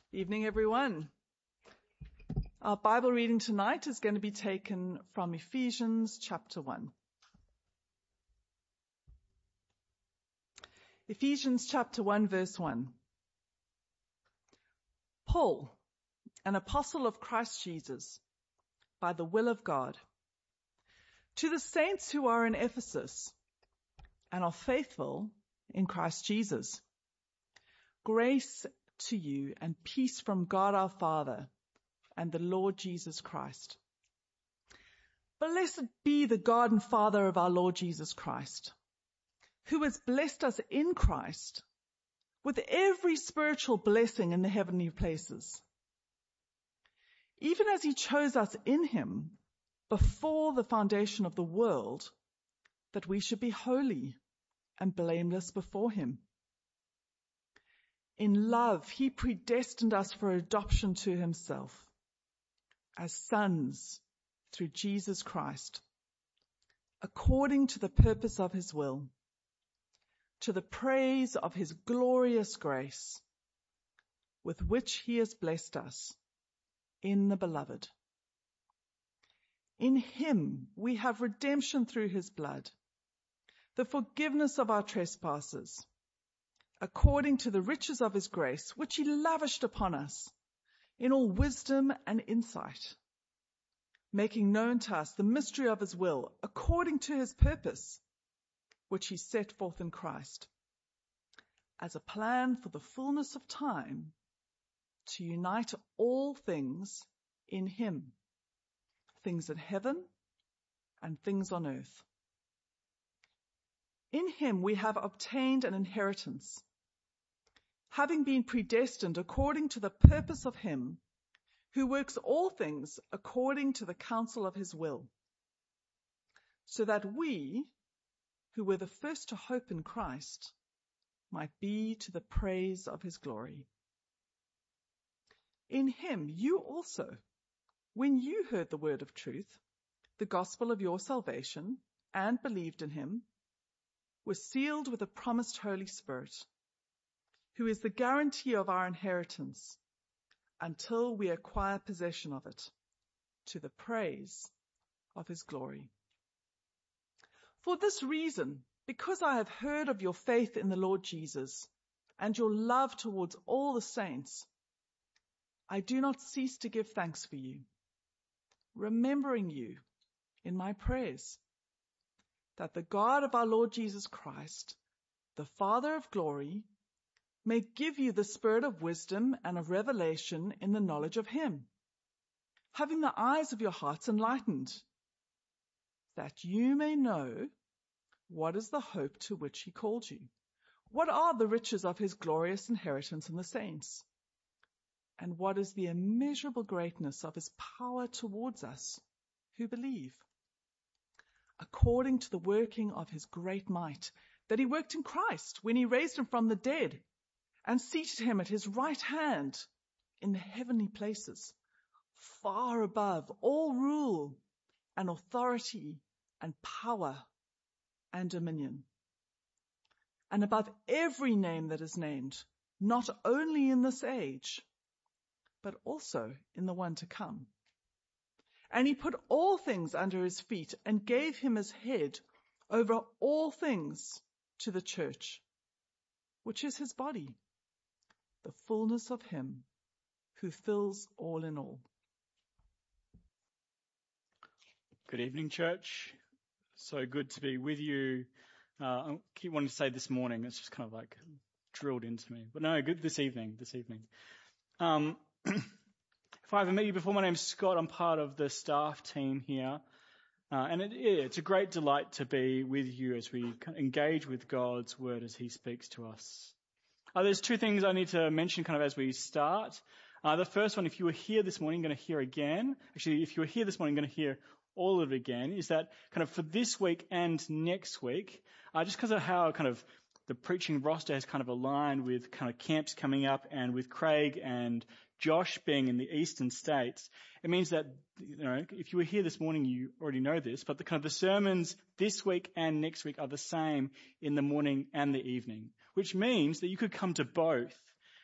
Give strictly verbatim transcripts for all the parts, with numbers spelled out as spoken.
Evening, everyone. Our Bible reading tonight is going to be taken from Ephesians chapter one. Ephesians chapter one, verse one. Paul, an apostle of Christ Jesus, by the will of God, to the saints who are in Ephesus and are faithful in Christ Jesus, grace to you and peace from God our Father and the Lord Jesus Christ. Blessed be the God and Father of our Lord Jesus Christ, who has blessed us in Christ with every spiritual blessing in the heavenly places, even as he chose us in him before the foundation of the world, that we should be holy and blameless before him. In love, he predestined us for adoption to himself as sons through Jesus Christ, according to the purpose of his will, to the praise of his glorious grace, with which he has blessed us in the beloved. In him we have redemption through his blood, the forgiveness of our trespasses, according to the riches of his grace, which he lavished upon us in all wisdom and insight, making known to us the mystery of his will, according to his purpose, which he set forth in Christ, as a plan for the fullness of time, to unite all things in him, things in heaven and things on earth. In him we have obtained an inheritance, having been predestined according to the purpose of him who works all things according to the counsel of his will, so that we, who were the first to hope in Christ, might be to the praise of his glory. In him you also, when you heard the word of truth, the gospel of your salvation, and believed in him, were sealed with the promised Holy Spirit, who is the guarantee of our inheritance until we acquire possession of it, to the praise of his glory. For this reason, because I have heard of your faith in the Lord Jesus and your love towards all the saints, I do not cease to give thanks for you, remembering you in my prayers, that the God of our Lord Jesus Christ, the Father of glory, may give you the spirit of wisdom and of revelation in the knowledge of him, having the eyes of your hearts enlightened, that you may know what is the hope to which he called you, what are the riches of his glorious inheritance in the saints, and what is the immeasurable greatness of his power towards us who believe, according to the working of his great might, that he worked in Christ when he raised him from the dead and seated him at his right hand in the heavenly places, far above all rule and authority and power and dominion, and above every name that is named, not only in this age, but also in the one to come. And he put all things under his feet and gave him his head over all things to the church, which is his body, the fullness of him who fills all in all. Good evening, church. So good to be with you. Uh, I keep wanting to say this morning. It's just kind of like drilled into me. But no, good this evening, this evening. Um, if I haven't met you before, my name's Scott. I'm part of the staff team here. Uh, and it, yeah, it's a great delight to be with you as we engage with God's word as he speaks to us. Uh, there's two things I need to mention kind of as we start. Uh, the first one, if you were here this morning, going to hear again. Actually, if you were here this morning, going to hear all of it again, is that kind of for this week and next week, uh, just because of how kind of the preaching roster has kind of aligned with kind of camps coming up and with Craig and Josh being in the eastern states, it means that, you know, if you were here this morning, you already know this, but the kind of the sermons this week and next week are the same in the morning and the evening, which means that you could come to both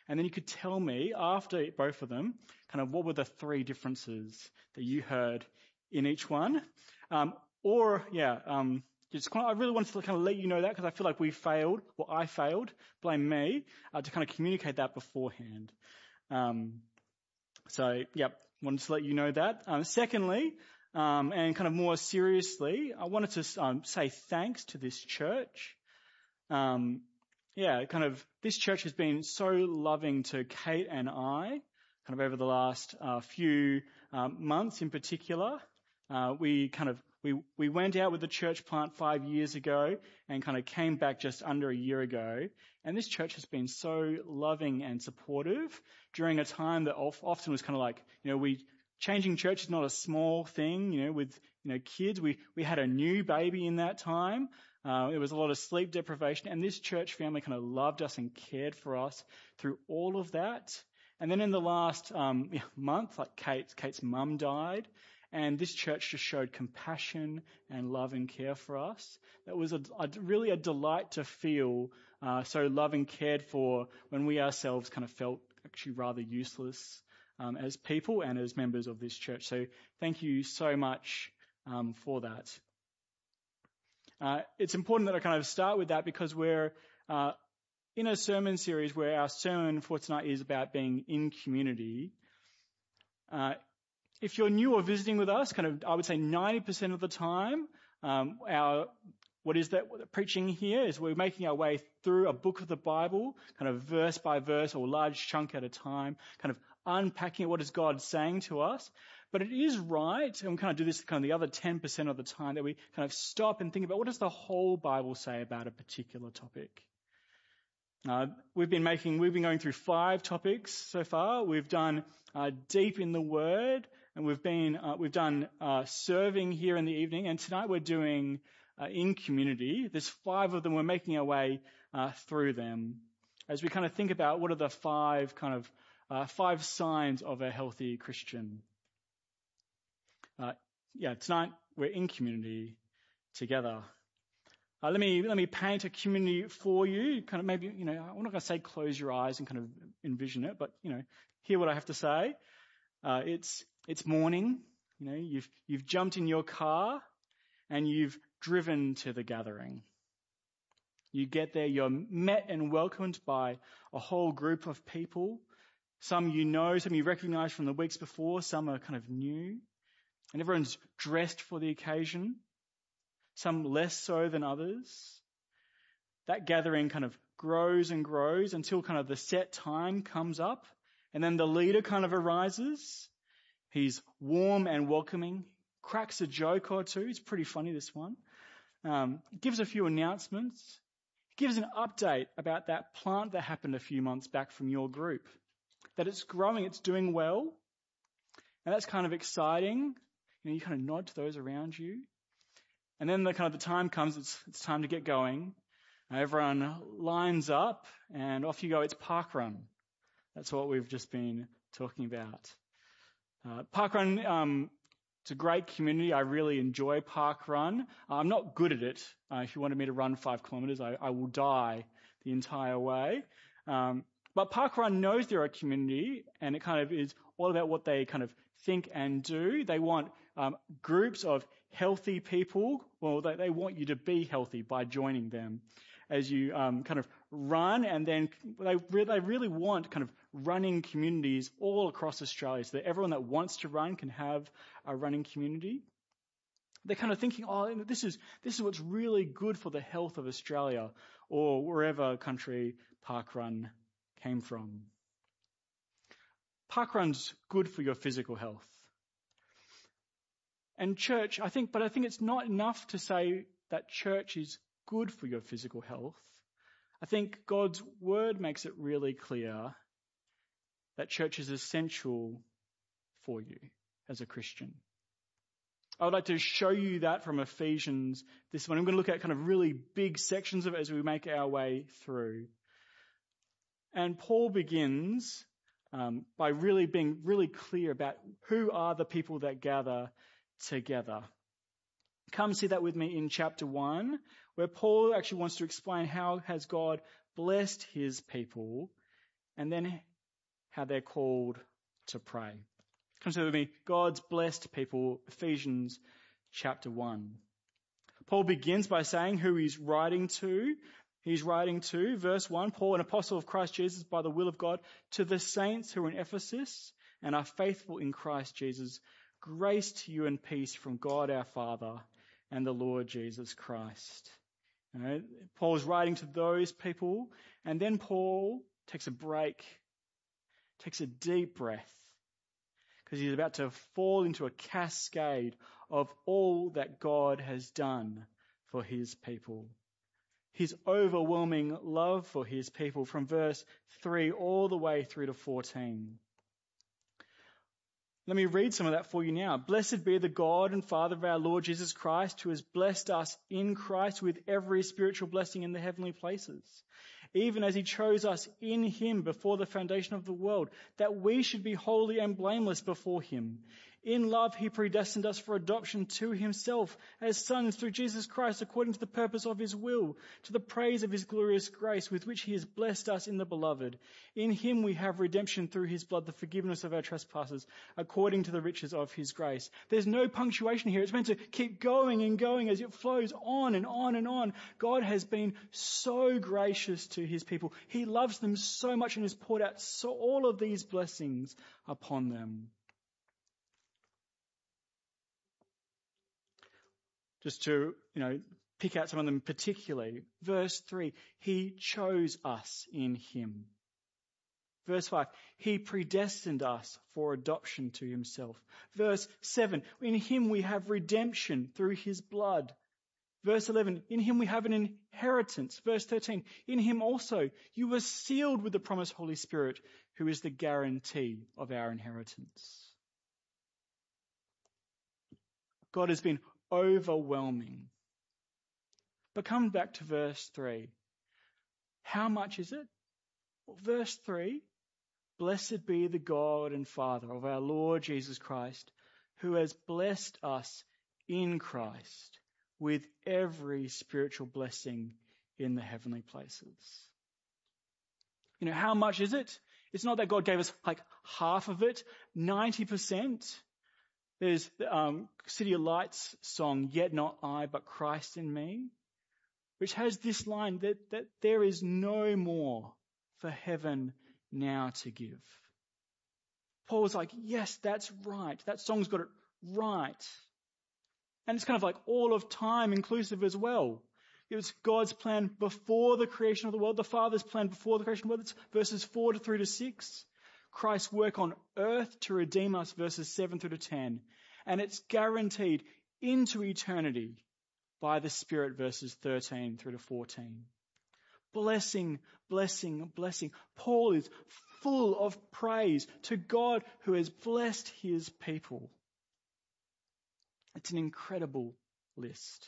And then you could tell me after both of them, kind of what were the three differences that you heard in each one. Um, or, yeah, um, just kind of, I really wanted to kind of let you know that because I feel like we failed, or I failed, blame me, uh, to kind of communicate that beforehand. Um, so, yep, wanted to let you know that. Um, secondly, um, and kind of more seriously, I wanted to um, say thanks to this church. Um, yeah, kind of this church has been so loving to Kate and I, kind of over the last uh, few um, months in particular. Uh, we kind of we we went out with the church plant five years ago and kind of came back just under a year ago. And this church has been so loving and supportive during a time that often was kind of like, you know, we changing church is not a small thing. You know, with you know kids, we we had a new baby in that time. Uh, there was a lot of sleep deprivation, and this church family kind of loved us and cared for us through all of that. And then in the last um, month, like Kate's Kate's mum died. And this church just showed compassion and love and care for us. That was a, a, really a delight to feel uh, so loved and cared for when we ourselves kind of felt actually rather useless um, as people and as members of this church. So thank you so much um, for that. Uh, it's important that I kind of start with that because we're uh, in a sermon series where our sermon for tonight is about being in community. Uh, If you're new or visiting with us, kind of, I would say ninety percent of the time, um, our, what is that, what the preaching here is we're making our way through a book of the Bible, kind of verse by verse or large chunk at a time, kind of unpacking what is God saying to us. But it is right, and we kind of do this kind of the other ten percent of the time, that we kind of stop and think about what does the whole Bible say about a particular topic. Uh, we've been making, we've been going through five topics so far. We've done uh, deep in the Word, and we've been, uh, we've done uh, serving here in the evening, and tonight we're doing uh, in community. There's five of them. We're making our way uh, through them as we kind of think about what are the five kind of uh, five signs of a healthy Christian. Uh, yeah, tonight we're in community together. Uh, let me let me paint a community for you. Kind of maybe, you know, I'm not going to say close your eyes and kind of envision it, but, you know, hear what I have to say. Uh, it's it's morning. You know, you've you've jumped in your car and you've driven to the gathering. You get there, you're met and welcomed by a whole group of people. Some you know, some you recognize from the weeks before, some are kind of new. And everyone's dressed for the occasion. Some less so than others. That gathering kind of grows and grows until kind of the set time comes up, and then the leader kind of arises. He's warm and welcoming, cracks a joke or two. It's pretty funny, this one. Um, gives a few announcements. Gives an update about that plant that happened a few months back from your group. That it's growing, it's doing well. And that's kind of exciting. You know, you kind of nod to those around you. And then the kind of the time comes, it's, it's time to get going. Everyone lines up and off you go. It's parkrun. That's what we've just been talking about. Uh, parkrun, um, it's a great community. I really enjoy parkrun. I'm not good at it. Uh, if you wanted me to run five kilometres, I, I will die the entire way. Um, but parkrun knows they're a community, and it kind of is all about what they kind of think and do. They want um, groups of healthy people. Well, they, they want you to be healthy by joining them as you um, kind of run, and then they, re- they really want kind of running communities all across Australia so that everyone that wants to run can have a running community. They're kind of thinking, oh, this is this is what's really good for the health of Australia or wherever country parkrun came from. Parkrun's good for your physical health. And church, I think, but I think it's not enough to say that church is good for your physical health. I think God's word makes it really clear that church is essential for you as a Christian. I would like to show you that from Ephesians this one. I'm going to look at kind of really big sections of it as we make our way through. And Paul begins um, by really being really clear about who are the people that gather together. Come see that with me in chapter one, where Paul actually wants to explain how has God blessed his people and then how they're called to pray. Consider with me, God's blessed people, Ephesians chapter one. Paul begins by saying who he's writing to. He's writing to, verse one, Paul, an apostle of Christ Jesus by the will of God, to the saints who are in Ephesus and are faithful in Christ Jesus. Grace to you and peace from God our Father and the Lord Jesus Christ. You know, Paul's writing to those people, and then Paul takes a break, takes a deep breath, because he's about to fall into a cascade of all that God has done for his people. His overwhelming love for his people from verse three all the way through to fourteen. Let me read some of that for you now. Blessed be the God and Father of our Lord Jesus Christ, who has blessed us in Christ with every spiritual blessing in the heavenly places, even as he chose us in him before the foundation of the world, that we should be holy and blameless before him. In love, he predestined us for adoption to himself as sons through Jesus Christ, according to the purpose of his will, to the praise of his glorious grace, with which he has blessed us in the beloved. In him we have redemption through his blood, the forgiveness of our trespasses, according to the riches of his grace. There's no punctuation here. It's meant to keep going and going as it flows on and on and on. God has been so gracious to his people. He loves them so much and has poured out so all of these blessings upon them. Just to, you know, pick out some of them particularly. Verse three, he chose us in him. Verse five, he predestined us for adoption to himself. Verse seven, in him we have redemption through his blood. Verse eleven, in him we have an inheritance. Verse thirteen, in him also you were sealed with the promised Holy Spirit, who is the guarantee of our inheritance. God has been overwhelming. But come back to verse three. How much is it? Well, verse three, blessed be the God and Father of our Lord Jesus Christ, who has blessed us in Christ with every spiritual blessing in the heavenly places. You know, how much is it? It's not that God gave us like half of it, ninety percent. There's the um, City of Lights song, Yet Not I, But Christ in Me, which has this line that, that there is no more for heaven now to give. Paul's like, yes, that's right. That song's got it right. And it's kind of like all of time inclusive as well. It was God's plan before the creation of the world, the Father's plan before the creation of the world. It's verses four to through to six. Christ's work on earth to redeem us, verses seven through to ten. And it's guaranteed into eternity by the Spirit, verses thirteen through to fourteen. Blessing, blessing, blessing. Paul is full of praise to God who has blessed his people. It's an incredible list.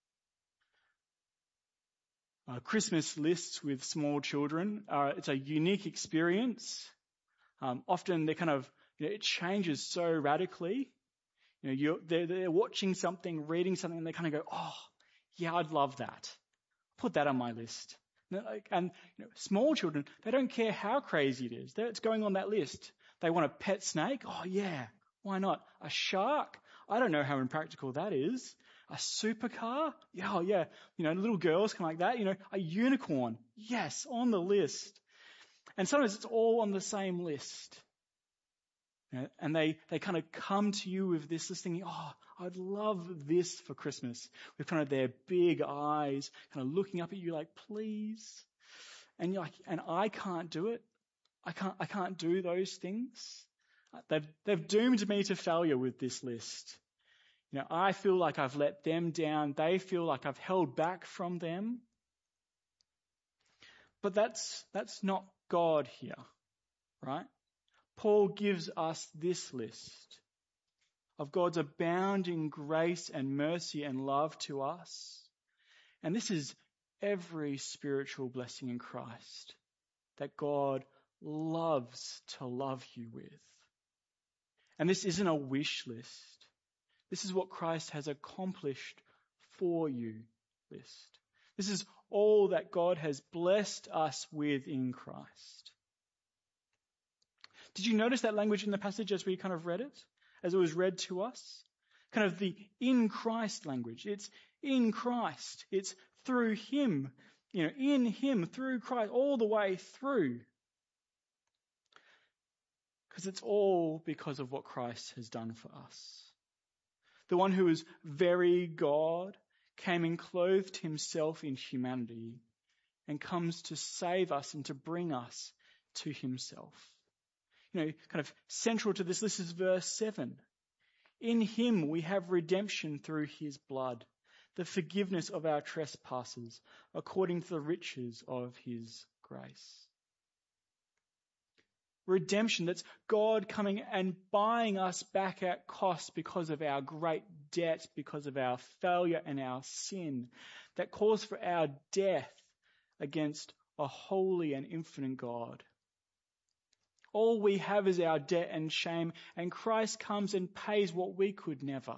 Uh, Christmas lists with small children, uh, it's a unique experience. Um, often they're kind of, you know, it changes so radically. You know, you're, they're, they're watching something, reading something, and they kind of go, oh, yeah, I'd love that. Put that on my list. And you know, small children, they don't care how crazy it is. It's going on that list. They want a pet snake. Oh, yeah, why not? A shark? I don't know how impractical that is. A supercar? Yeah, oh, yeah. You know, little girls come like that. You know, a unicorn? Yes, on the list. And sometimes it's all on the same list. You know, and they, they kind of come to you with this list thinking, oh, I'd love this for Christmas. With kind of their big eyes kind of looking up at you like, please. And you're like, and I can't do it. I can't, I can't do those things. They've, they've doomed me to failure with this list. You know, I feel like I've let them down. They feel like I've held back from them. But that's, that's not God here, right? Paul gives us this list of God's abounding grace and mercy and love to us. And this is every spiritual blessing in Christ that God loves to love you with. And this isn't a wish list. This is what Christ has accomplished for you list. This is all that God has blessed us with in Christ. Did you notice that language in the passage as we kind of read it, as it was read to us? Kind of the in Christ language. It's in Christ. It's through him, you know, in him, through Christ, all the way through. Because it's all because of what Christ has done for us. The one who is very God came and clothed himself in humanity and comes to save us and to bring us to himself. You know, kind of central to this, this is verse seven. In him we have redemption through his blood, the forgiveness of our trespasses, according to the riches of his grace. Redemption, that's God coming and buying us back at cost because of our great debt, because of our failure and our sin, that calls for our death against a holy and infinite God. All we have is our debt and shame, and Christ comes and pays what we could never.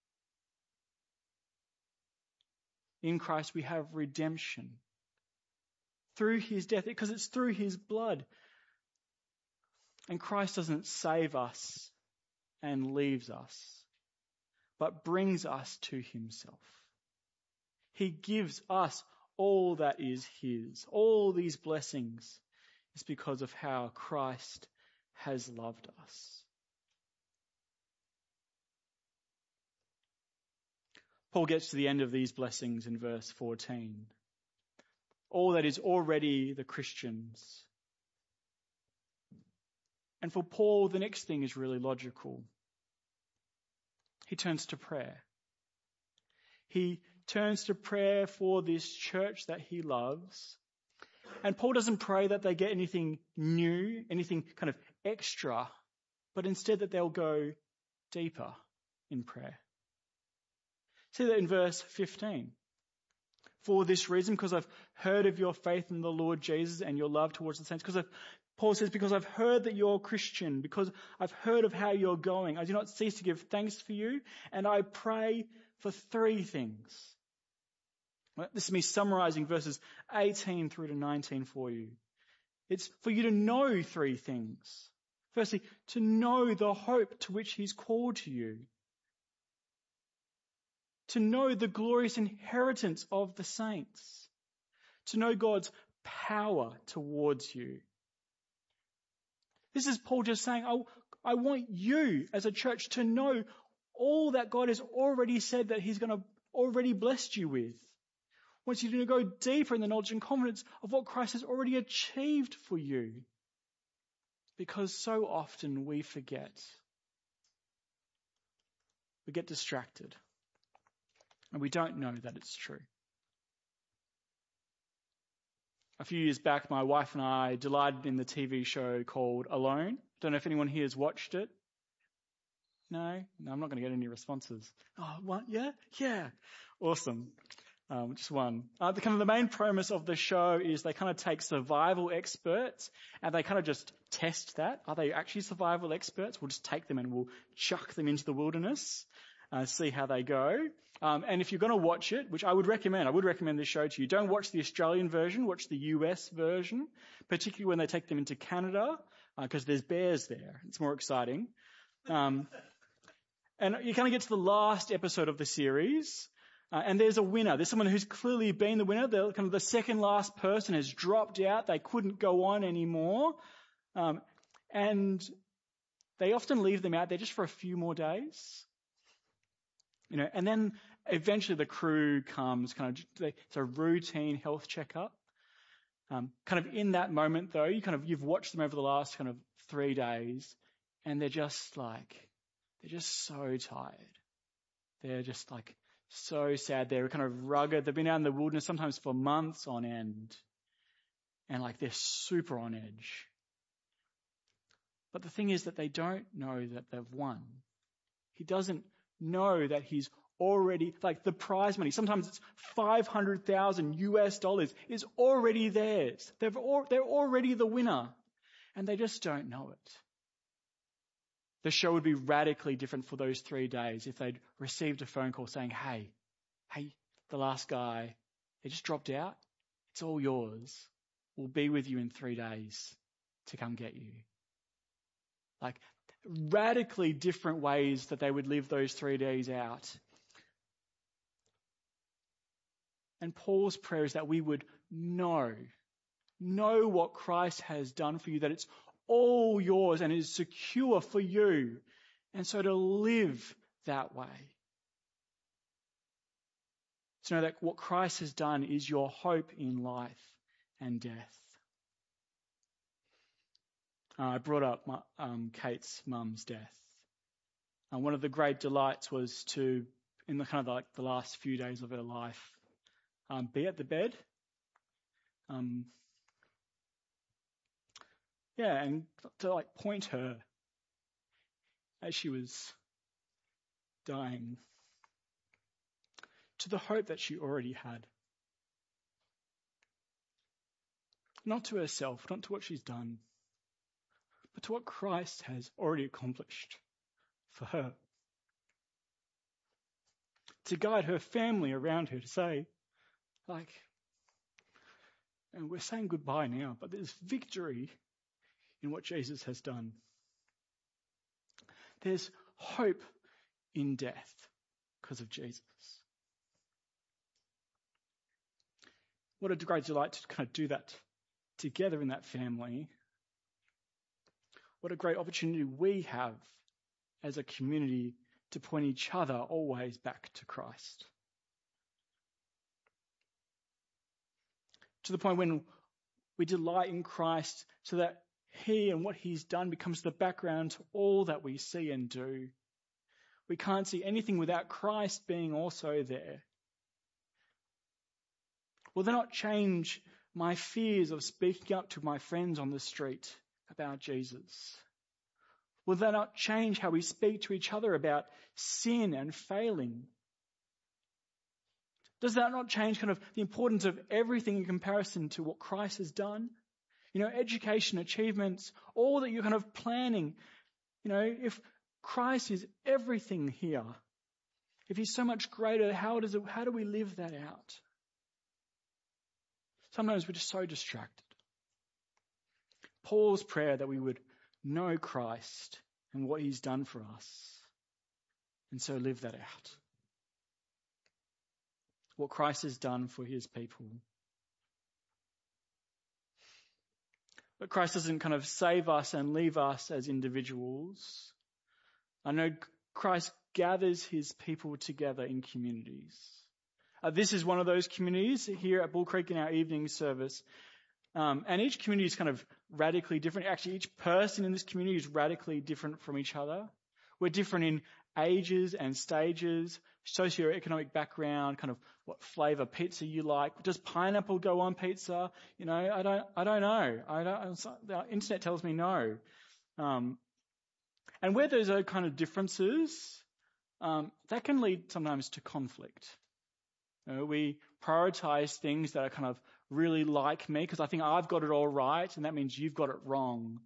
In Christ we have redemption through his death, because it's through his blood. And Christ doesn't save us and leaves us, but brings us to himself. He gives us all that is his. All these blessings is because of how Christ has loved us. Paul gets to the end of these blessings in verse fourteen. All that is already the Christians. And for Paul, the next thing is really logical. He turns to prayer. He turns to prayer for this church that he loves. And Paul doesn't pray that they get anything new, anything kind of extra, but instead that they'll go deeper in prayer. See that in verse fifteen. For this reason, because I've heard of your faith in the Lord Jesus and your love towards the saints, because I've Paul says, because I've heard that you're Christian, because I've heard of how you're going, I do not cease to give thanks for you, and I pray for three things. This is me summarizing verses eighteen through to nineteen for you. It's for you to know three things. Firstly, to know the hope to which he's called to you. To know the glorious inheritance of the saints. To know God's power towards you. This is Paul just saying, I, I want you as a church to know all that God has already said that he's going to already blessed you with. I want you to go deeper in the knowledge and confidence of what Christ has already achieved for you. Because so often we forget. We get distracted. And we don't know that it's true. A few years back, my wife and I delighted in the T V show called Alone. Don't know if anyone here has watched it. No? No, I'm not going to get any responses. Oh, one? Yeah? Yeah. Awesome. Um, just one. Uh, the kind of the main premise of the show is they kind of take survival experts and they kind of just test that. Are they actually survival experts? We'll just take them and we'll chuck them into the wilderness, uh, see how they go. Um, and if you're going to watch it, which I would recommend, I would recommend this show to you, don't watch the Australian version, watch the U S version, particularly when they take them into Canada, because uh, there's bears there. It's more exciting. Um, and you kind of get to the last episode of the series, uh, and there's a winner. There's someone who's clearly been the winner. They're kind of the second last person has dropped out. They couldn't go on anymore. Um, and they often leave them out there just for a few more days. You know, and then eventually the crew comes, kind of, it's a routine health checkup. Um, kind of in that moment though, you kind of, you've watched them over the last kind of three days and they're just like, they're just so tired. They're just like so sad. They're kind of rugged. They've been out in the wilderness sometimes for months on end. And like they're super on edge. But the thing is that they don't know that they've won. He doesn't know that he's already, like the prize money, sometimes it's five hundred thousand U S dollars is already theirs. They've al- they're already the winner. And they just don't know it. The show would be radically different for those three days if they'd received a phone call saying, hey, hey, the last guy, they just dropped out. It's all yours. We'll be with you in three days to come get you. Like radically different ways that they would live those three days out. And Paul's prayer is that we would know, know what Christ has done for you, that it's all yours and is secure for you. And so to live that way. To know that what Christ has done is your hope in life and death. Uh, I brought up my, um, Kate's mum's death. And one of the great delights was to, in the kind of like the last few days of her life, um, be at the bed. Um, yeah, and to like point her as she was dying to the hope that she already had. Not to herself, not to what she's done, but to what Christ has already accomplished for her. To guide her family around her, to say, like, and we're saying goodbye now, but there's victory in what Jesus has done. There's hope in death because of Jesus. What a great delight to kind of do that together in that family. What a great opportunity we have as a community to point each other always back to Christ. To the point when we delight in Christ so that he and what he's done becomes the background to all that we see and do. We can't see anything without Christ being also there. Will that not change my fears of speaking up to my friends on the street about Jesus? Will that not change how we speak to each other about sin and failing? Does that not change kind of the importance of everything in comparison to what Christ has done? You know, education, achievements, all that you're kind of planning. You know, if Christ is everything here, if he's so much greater, how does it, how do we live that out? Sometimes we're just so distracted. Paul's prayer that we would know Christ and what he's done for us, and so live that out. What Christ has done for his people. But Christ doesn't kind of save us and leave us as individuals. I know Christ gathers his people together in communities. Uh, this is one of those communities here at Bull Creek in our evening service. Um, and each community is kind of radically different. Actually, each person in this community is radically different from each other. We're different in ages and stages, socioeconomic background, kind of what flavour pizza you like. Does pineapple go on pizza? You know, I don't, I don't know. I don't. The internet tells me no. Um, and where there's a kind of differences, um, that can lead sometimes to conflict. You know, we prioritise things that are kind of really like me because I think I've got it all right, and that means you've got it wrong.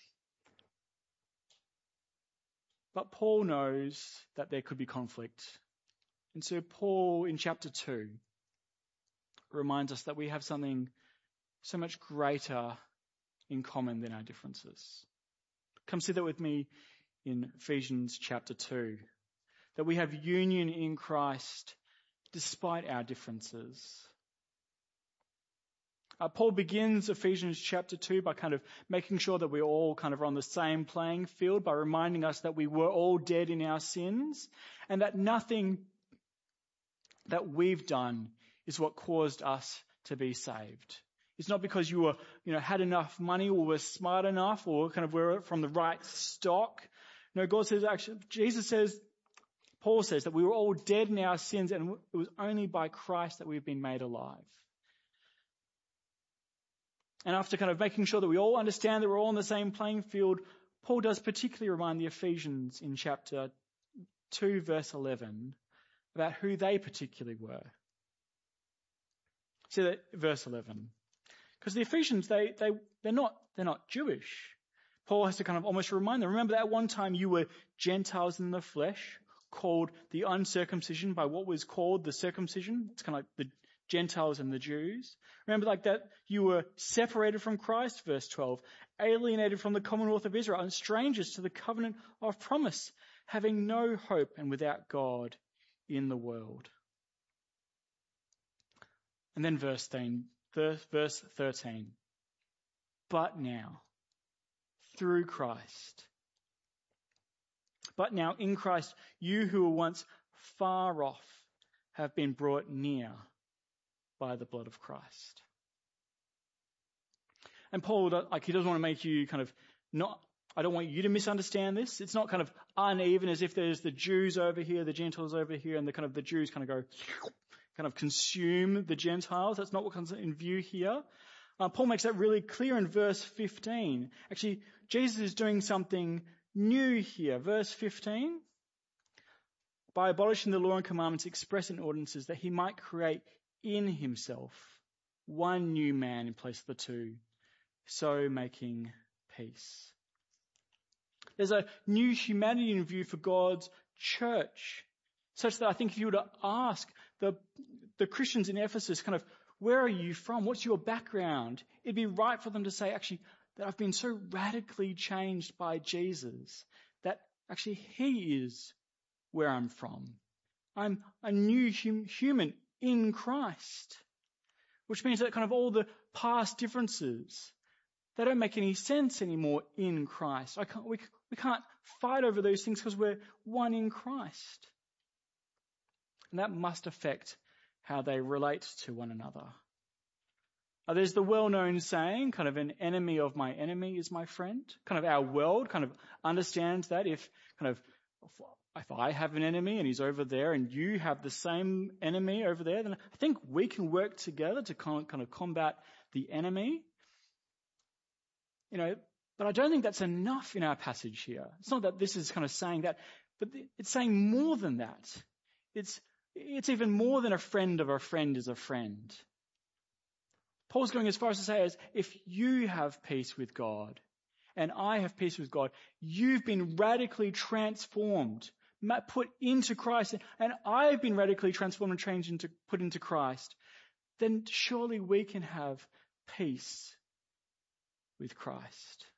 But Paul knows that there could be conflict. And so Paul, in chapter two, reminds us that we have something so much greater in common than our differences. Come see that with me in Ephesians chapter two. That we have union in Christ despite our differences. Uh, Paul begins Ephesians chapter two by kind of making sure that we're all kind of on the same playing field, by reminding us that we were all dead in our sins and that nothing that we've done is what caused us to be saved. It's not because you were, you know, had enough money or were smart enough or kind of were from the right stock. No, God says actually, Jesus says, Paul says that we were all dead in our sins and it was only by Christ that we've been made alive. And after kind of making sure that we all understand that we're all on the same playing field, Paul does particularly remind the Ephesians in chapter two, verse eleven, about who they particularly were. See that verse eleven. Because the Ephesians, they, they, they're not, they're not Jewish. Paul has to kind of almost remind them, remember that at one time you were Gentiles in the flesh, called the uncircumcision by what was called the circumcision. It's kind of like the Gentiles and the Jews. Remember like that you were separated from Christ, verse twelve, alienated from the commonwealth of Israel and strangers to the covenant of promise, having no hope and without God in the world. And then verse thirteen. But now, through Christ, but now in Christ, you who were once far off have been brought near by the blood of Christ. And Paul, like, he doesn't want to make you kind of not, I don't want you to misunderstand this. It's not kind of uneven as if there's the Jews over here, the Gentiles over here, and the kind of the Jews kind of go, kind of consume the Gentiles. That's not what comes in view here. Uh, Paul makes that really clear in verse fifteen. Actually, Jesus is doing something new here. Verse fifteen, by abolishing the law and commandments expressed in ordinances, that he might create in himself one new man in place of the two, so making peace. There's a new humanity in view for God's church, such that I think if you were to ask the, the Christians in Ephesus, kind of, where are you from? What's your background? It'd be right for them to say, actually, that I've been so radically changed by Jesus that actually he is where I'm from. I'm a new hum- human in Christ, which means that kind of all the past differences, they don't make any sense anymore in Christ. I can't, we, we can't fight over those things because we're one in Christ. And that must affect how they relate to one another. Uh, there's the well-known saying, kind of, an enemy of my enemy is my friend. Kind of our world kind of understands that if kind of if I have an enemy and he's over there and you have the same enemy over there, then I think we can work together to kind of combat the enemy. You know, but I don't think that's enough in our passage here. It's not that this is kind of saying that, but it's saying more than that. It's It's even more than a friend of a friend is a friend. Paul's going as far as to say as if you have peace with God and I have peace with God, you've been radically transformed, put into Christ, and I've been radically transformed and changed into, put into Christ, then surely we can have peace with Christ.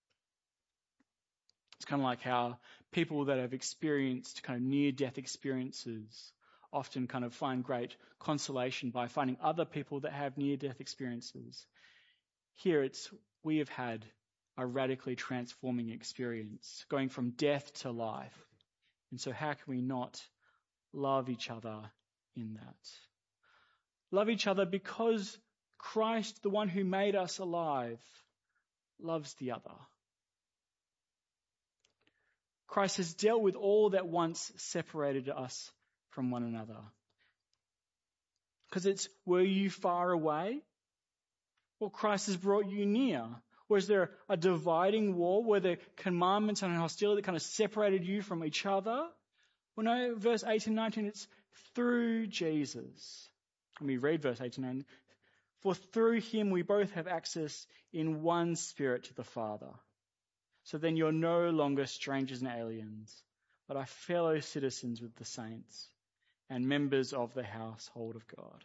It's kind of like how people that have experienced kind of near-death experiences often kind of find great consolation by finding other people that have near-death experiences. Here it's, we have had a radically transforming experience, going from death to life. And so how can we not love each other in that? Love each other because Christ, the one who made us alive, loves the other. Christ has dealt with all that once separated us from one another. Because it's, were you far away? Well, Christ has brought you near. Was there a dividing wall? Were there commandments and hostility that kind of separated you from each other? Well, no, verse eighteen, nineteen, it's through Jesus. Let me read verse eighteen, nineteen. For through him we both have access in one spirit to the Father. So then you're no longer strangers and aliens, but are fellow citizens with the saints and members of the household of God.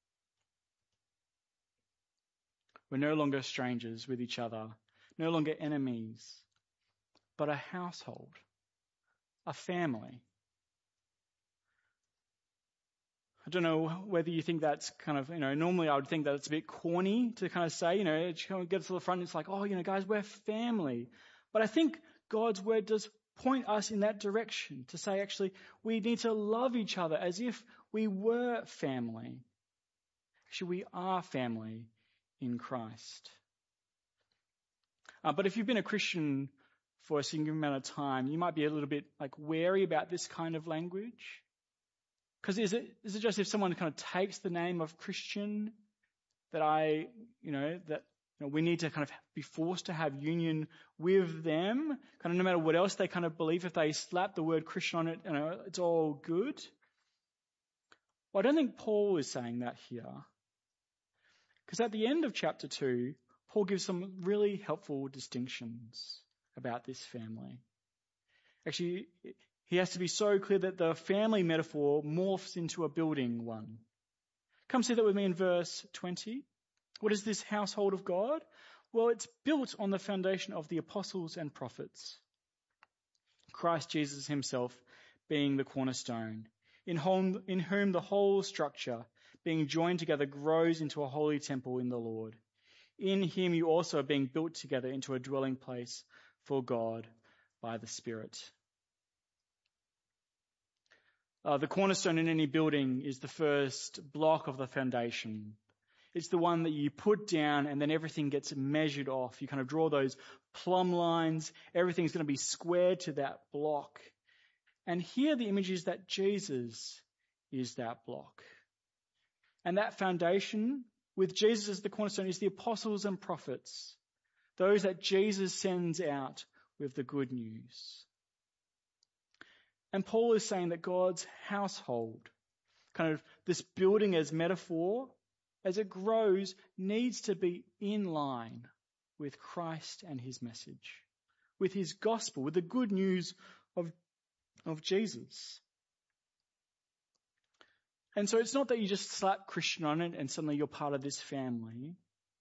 We're no longer strangers with each other, no longer enemies, but a household, a family. I don't know whether you think that's kind of, you know, normally I would think that it's a bit corny to kind of say, you know, it kind of gets to the front and it's like, oh, you know, guys, we're family. But I think God's word does point us in that direction to say, actually, we need to love each other as if we were family. Actually, we are family in Christ. Uh, but if you've been a Christian for a significant amount of time, you might be a little bit like wary about this kind of language. Because is it is it just if someone kind of takes the name of Christian that I, you know, that you know, we need to kind of be forced to have union with them, kind of no matter what else they kind of believe, if they slap the word Christian on it, you know, it's all good. Well, I don't think Paul is saying that here. Because at the end of chapter two, Paul gives some really helpful distinctions about this family. Actually, he has to be so clear that the family metaphor morphs into a building one. Come see that with me in verse twenty. What is this household of God? Well, it's built on the foundation of the apostles and prophets, Christ Jesus himself being the cornerstone, in whom, in whom the whole structure, being joined together, grows into a holy temple in the Lord. In him you also are being built together into a dwelling place for God by the Spirit. Uh, the cornerstone in any building is the first block of the foundation. It's the one that you put down and then everything gets measured off. You kind of draw those plumb lines. Everything's going to be squared to that block. And here the image is that Jesus is that block. And that foundation, with Jesus as the cornerstone, is the apostles and prophets, those that Jesus sends out with the good news. And Paul is saying that God's household, kind of this building as metaphor, as it grows, needs to be in line with Christ and his message, with his gospel, with the good news of, of Jesus. And so it's not that you just slap Christian on it and suddenly you're part of this family.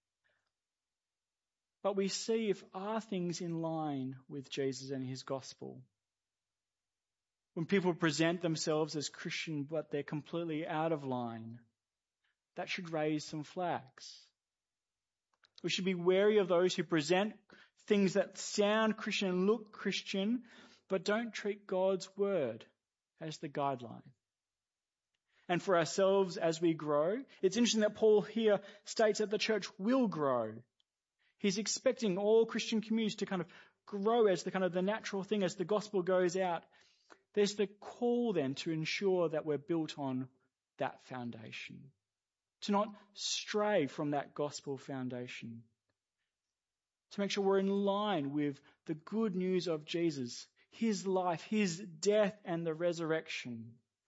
But we see if are things in line with Jesus and his gospel. When people present themselves as Christian but they're completely out of line, that should raise some flags. We should be wary of those who present things that sound Christian and look Christian, but don't treat God's word as the guideline. And for ourselves as we grow, it's interesting that Paul here states that the church will grow. He's expecting all Christian communities to kind of grow as the kind of the natural thing as the gospel goes out. There's the call then to ensure that we're built on that foundation, to not stray from that gospel foundation, to make sure we're in line with the good news of Jesus, his life, his death and the resurrection.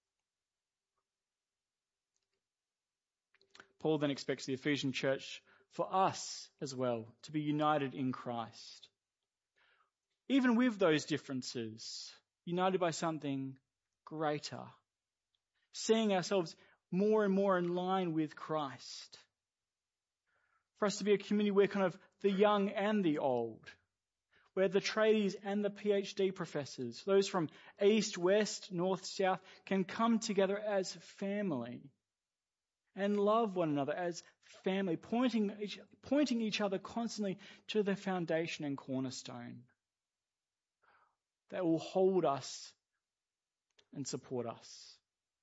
Paul then expects the Ephesian church, for us as well, to be united in Christ. Even with those differences, united by something greater, seeing ourselves more and more in line with Christ. For us to be a community where kind of the young and the old, where the tradies and the PhD professors, those from east, west, north, south, can come together as family and love one another as family, pointing each, pointing each other constantly to the foundation and cornerstone that will hold us and support us.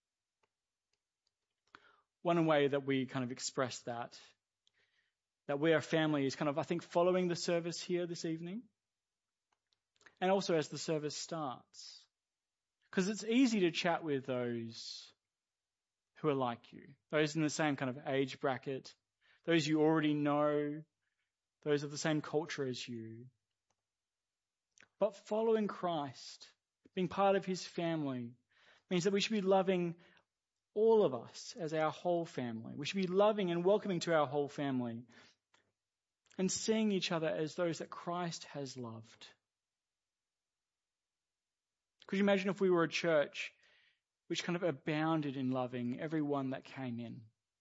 One way that we kind of express that, that we are family, is kind of, I think, following the service here this evening, and also as the service starts. Because it's easy to chat with those who are like you, those in the same kind of age bracket, those you already know, those of the same culture as you. But following Christ, being part of his family, means that we should be loving all of us as our whole family. We should be loving and welcoming to our whole family and seeing each other as those that Christ has loved. Could you imagine if we were a church which kind of abounded in loving everyone that came in?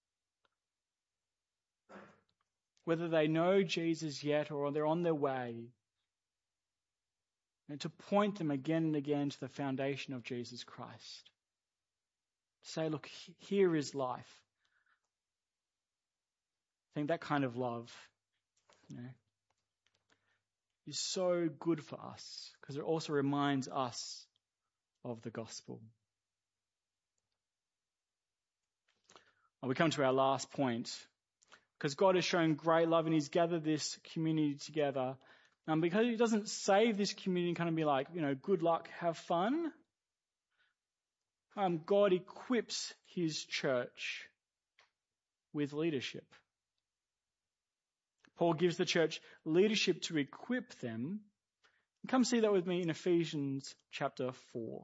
Whether they know Jesus yet or they're on their way, and to point them again and again to the foundation of Jesus Christ. Say, look, here is life. I think that kind of love, you know, is so good for us because it also reminds us of the gospel. Well, we come to our last point. Because God has shown great love and he's gathered this community together. Um, because he doesn't save this community and kind of be like, you know, good luck, have fun. Um, God equips his church with leadership. Paul gives the church leadership to equip them. Come see that with me in Ephesians chapter four.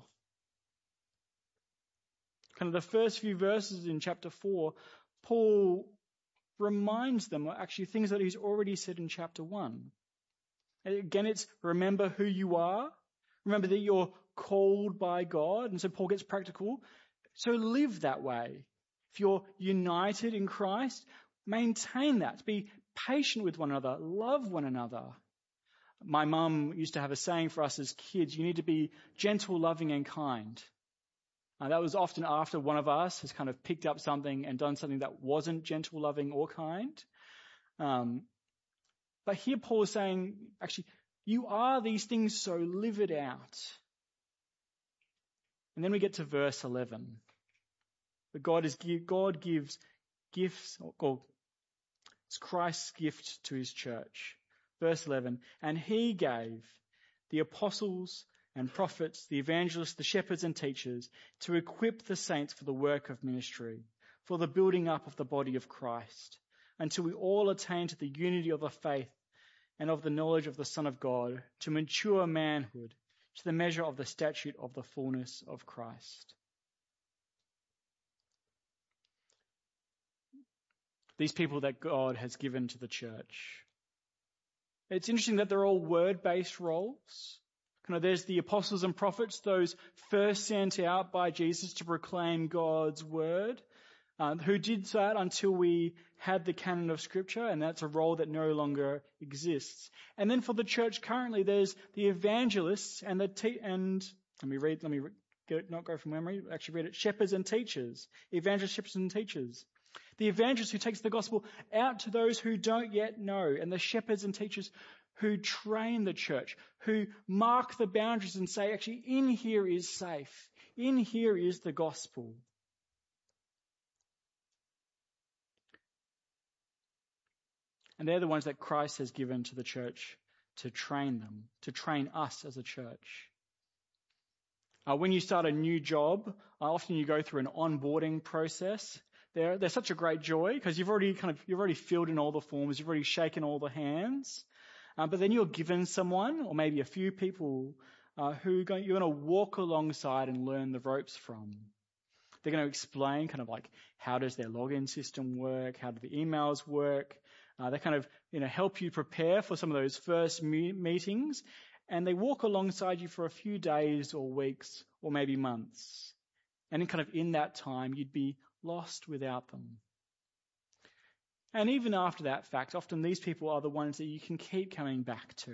Kind of the first few verses in chapter four, Paul reminds them of actually things that he's already said in chapter one. Again, it's remember who you are. Remember that you're called by God. And so Paul gets practical. So live that way. If you're united in Christ, maintain that. Be patient with one another, love one another. My mum used to have a saying for us as kids, you need to be gentle, loving and kind. Uh, that was often after one of us has kind of picked up something and done something that wasn't gentle, loving or kind. Um, but here Paul is saying, actually, you are these things, so live it out. And then we get to verse eleven. But God is God gives gifts, or it's Christ's gift to his church. Verse eleven, and he gave the apostles and prophets, the evangelists, the shepherds and teachers to equip the saints for the work of ministry, for the building up of the body of Christ, until we all attain to the unity of the faith and of the knowledge of the Son of God, to mature manhood, to the measure of the stature of the fullness of Christ. These people that God has given to the church. It's interesting that they're all word-based roles. Kind of, there's the apostles and prophets, those first sent out by Jesus to proclaim God's word, uh, who did that until we had the canon of Scripture, and that's a role that no longer exists. And then for the church currently, there's the evangelists and the te- and let me read, let me re- get, not go from memory, actually read it. Shepherds and teachers, evangelists, shepherds and teachers. The evangelist who takes the gospel out to those who don't yet know, and the shepherds and teachers who train the church, who mark the boundaries and say, actually, in here is safe. In here is the gospel. And they're the ones that Christ has given to the church to train them, to train us as a church. Uh, when you start a new job, uh, often you go through an onboarding process. They're, they're such a great joy because you've already kind of, you've already filled in all the forms, you've already shaken all the hands. Uh, but then you're given someone, or maybe a few people, uh, who go, you're going to walk alongside and learn the ropes from. They're going to explain kind of like, how does their login system work? How do the emails work? Uh, they kind of, you know, help you prepare for some of those first me- meetings. And they walk alongside you for a few days or weeks or maybe months. And in kind of in that time, you'd be lost without them. And even after that fact, often these people are the ones that you can keep coming back to,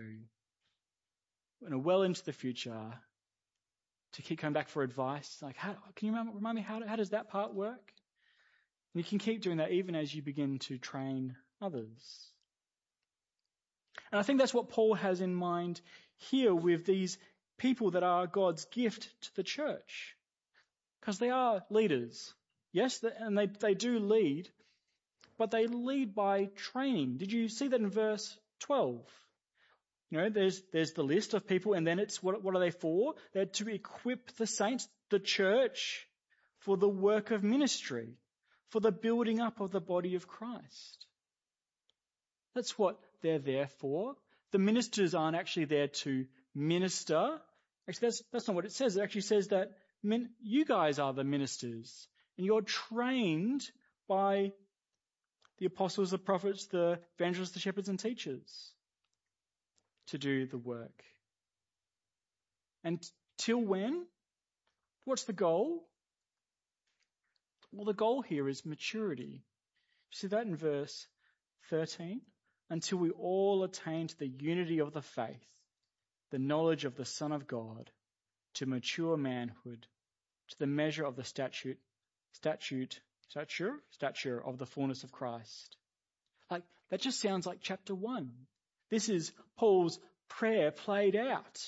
you know, well into the future, to keep coming back for advice. Like, how, can you remind, remind me, how, how does that part work? And you can keep doing that even as you begin to train others. And I think that's what Paul has in mind here with these people that are God's gift to the church. Because they are leaders. Yes, and they, they do lead, but they lead by training. Did you see that in verse twelve? You know, there's there's the list of people, and then it's what what are they for? They're to equip the saints, the church, for the work of ministry, for the building up of the body of Christ. That's what they're there for. The ministers aren't actually there to minister. Actually, that's that's not what it says. It actually says that men, you guys are the ministers, and you're trained by the apostles, the prophets, the evangelists, the shepherds and teachers to do the work. And till when? What's the goal? Well, the goal here is maturity. You see that in verse thirteen? Until we all attain to the unity of the faith, the knowledge of the Son of God, to mature manhood, to the measure of the statute, statute, stature, stature of the fullness of Christ. Like, that just sounds like chapter one. This is Paul's prayer played out.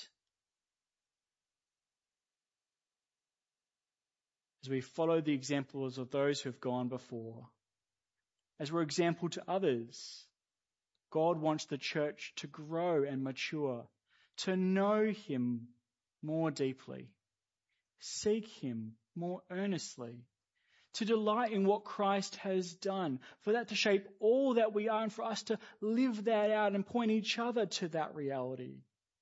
As we follow the examples of those who have gone before, as we're example to others, God wants the church to grow and mature, to know him more deeply, seek him more earnestly, to delight in what Christ has done, for that to shape all that we are and for us to live that out and point each other to that reality.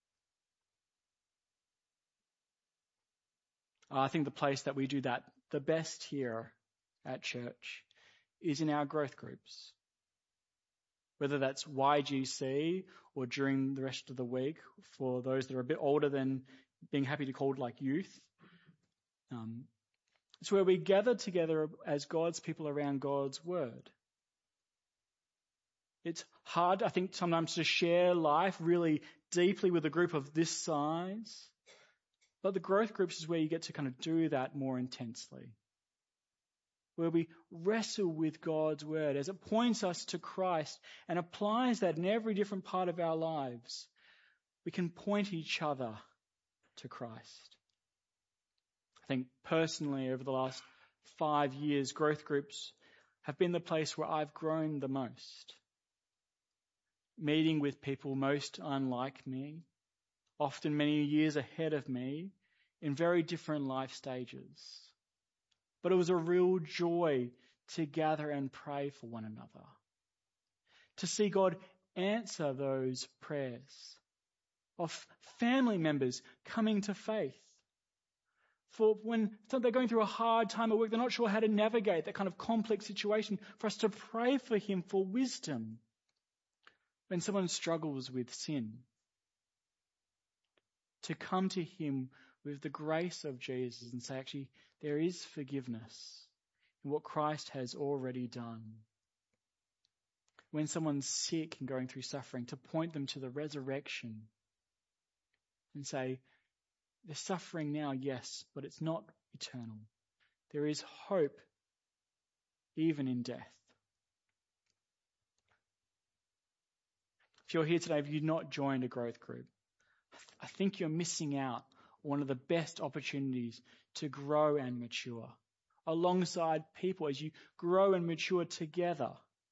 I think the place that we do that the best here at church is in our growth groups. Whether that's Y G C or during the rest of the week for those that are a bit older than being happy to be called like youth. Um, it's where we gather together as God's people around God's word. It's hard, I think, sometimes to share life really deeply with a group of this size. But the growth groups is where you get to kind of do that more intensely, where we wrestle with God's word as it points us to Christ and applies that in every different part of our lives. We can point each other to Christ. I think personally over the last five years, growth groups have been the place where I've grown the most. Meeting with people most unlike me, often many years ahead of me, in very different life stages. But it was a real joy to gather and pray for one another, to see God answer those prayers of family members coming to faith. For when they're going through a hard time at work, they're not sure how to navigate that kind of complex situation, for us to pray for him for wisdom. When someone struggles with sin, to come to him with the grace of Jesus and say, actually, there is forgiveness in what Christ has already done. When someone's sick and going through suffering, to point them to the resurrection and say, they're suffering now, yes, but it's not eternal. There is hope even in death. If you're here today, if you've not joined a growth group, I think you're missing out on one of the best opportunities to grow and mature alongside people as you grow and mature together,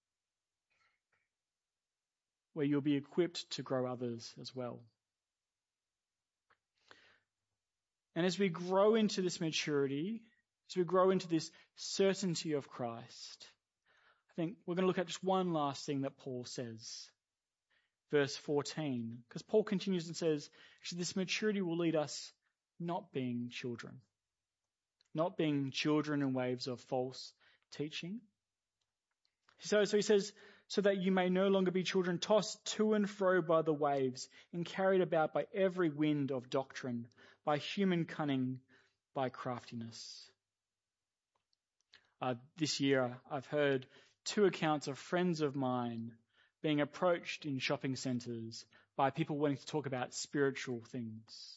where you'll be equipped to grow others as well. And as we grow into this maturity, as we grow into this certainty of Christ, I think we're going to look at just one last thing that Paul says. Verse fourteen, because Paul continues and says, actually, this maturity will lead us not being children, not being children in waves of false teaching. So, so he says, so that you may no longer be children tossed to and fro by the waves and carried about by every wind of doctrine, by human cunning, by craftiness. Uh, this year, I've heard two accounts of friends of mine being approached in shopping centres by people wanting to talk about spiritual things.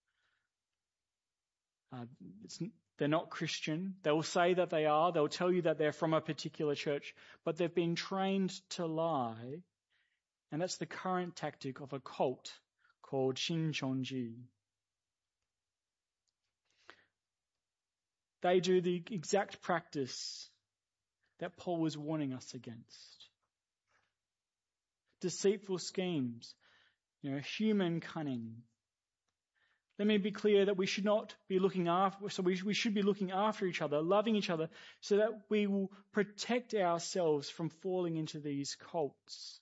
Uh, it's, they're not Christian. They will say that they are. They'll tell you that they're from a particular church, but they've been trained to lie. And that's the current tactic of a cult called Shincheonji. They do the exact practice that Paul was warning us against. Deceitful schemes, you know, human cunning. Let me be clear that we should not be looking after, so we, we should be looking after each other, loving each other, so that we will protect ourselves from falling into these cults.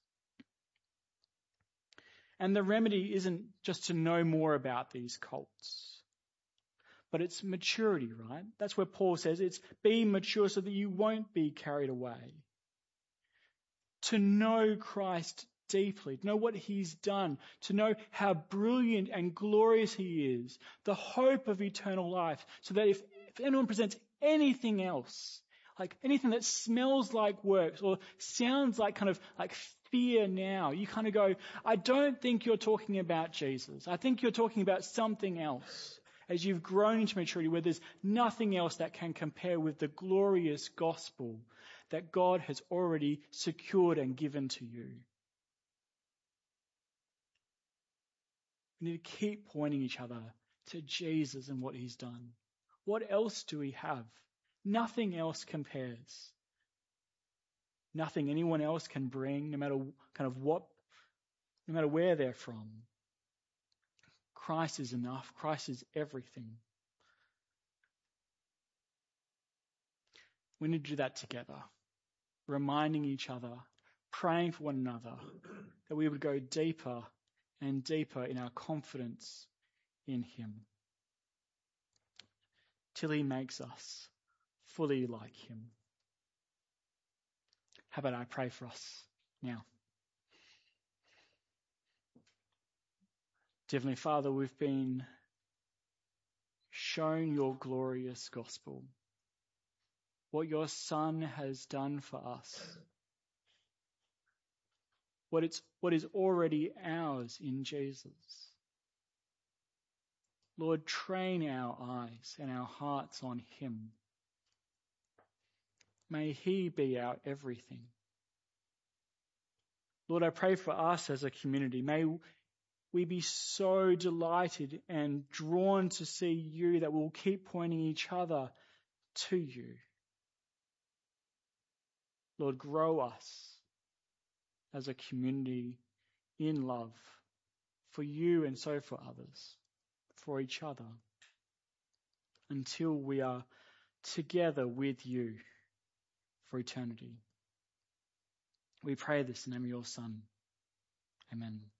And the remedy isn't just to know more about these cults, but it's maturity, right? That's where Paul says it's be mature so that you won't be carried away. To know Christ deeply, to know what he's done, to know how brilliant and glorious he is, the hope of eternal life, so that if, if anyone presents anything else, like anything that smells like works or sounds like kind of like fear now, you kind of go, I don't think you're talking about Jesus. I think you're talking about something else. As you've grown into maturity where there's nothing else that can compare with the glorious gospel that God has already secured and given to you. We need to keep pointing each other to Jesus and what he's done. What else do we have? Nothing else compares. Nothing anyone else can bring, no matter kind of what, no matter where they're from. Christ is enough. Christ is everything. We need to do that together, reminding each other, praying for one another, that we would go deeper and deeper in our confidence in him, till he makes us fully like him. How about I pray for us now? Heavenly Father, we've been shown your glorious gospel, what your Son has done for us. what it's what is already ours in Jesus. Lord, train our eyes and our hearts on him. May he be our everything. Lord, I pray for us as a community. May we be so delighted and drawn to see you that we'll keep pointing each other to you. Lord, grow us as a community in love for you and so for others, for each other, until we are together with you for eternity. We pray this in the name of your Son. Amen.